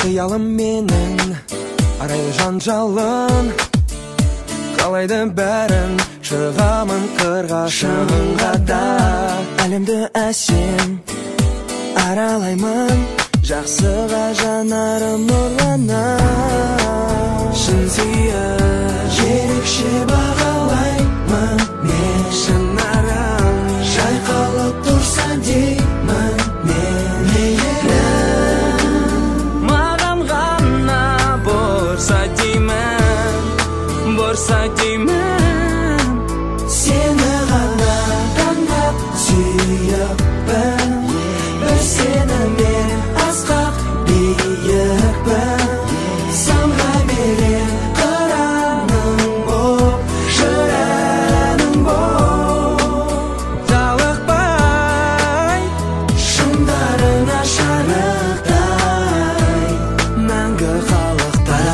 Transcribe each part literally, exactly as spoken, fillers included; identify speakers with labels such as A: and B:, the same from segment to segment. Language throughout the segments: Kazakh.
A: қиялым менің арайлы жанжалын, қалайды бәрін шығамын қырға шыңға да. Әлемді әсем аралаймын, жақсыға жанарым нұрлана. Шын сүйіп ерекше бағалаймын мен, шынарым жайқалып тұрса деймін мен. Маған ғана борса деймін, борса деймін, сені ғана таңдап сүйіппін. Бір сені мен асқақ биікпін, самғай берем қыраның боп, жыраның боп. Жалықпай шыңдарына шарықтай, мәңгі қалықтай.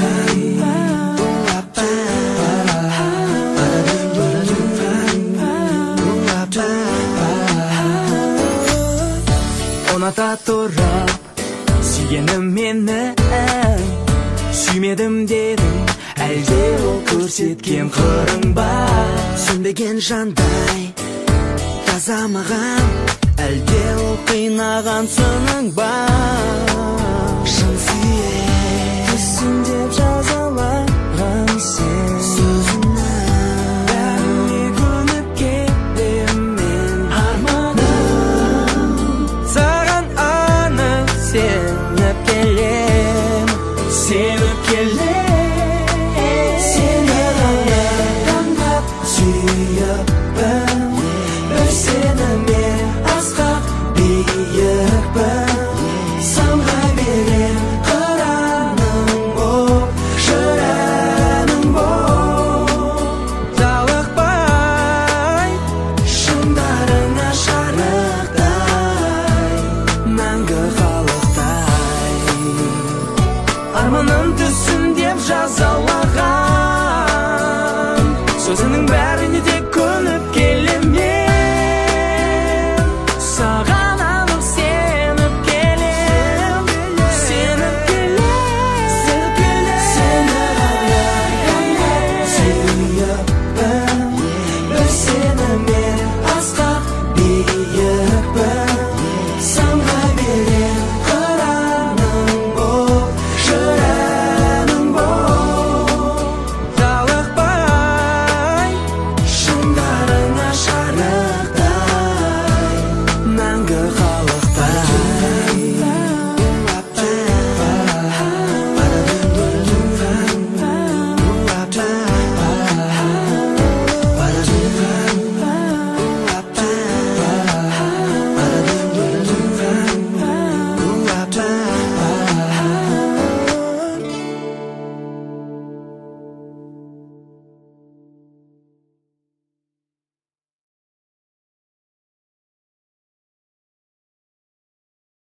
A: Ұната тұрып сүйгенім мені, сүймедім дедің, әлде ол көрсеткен қырың ба? Сөнбеген жандай таза маған, әлде ол қинаған сының ба? Шын сүйе түсін деп жазалаған сен сөзіңе, бәріне көніп кетем мен арманым. Саған анық сеніп келем, сеніп келем, сені ғана таңдап сүйіппін. Бір сені мен асқақ биікпін, самғай берем қыраның боп, жыраның боп. Жалықпай шыңдарына шарықтай, мәңгі қалықтай. Арманым түсін деп жазалаған сөзінің бәрі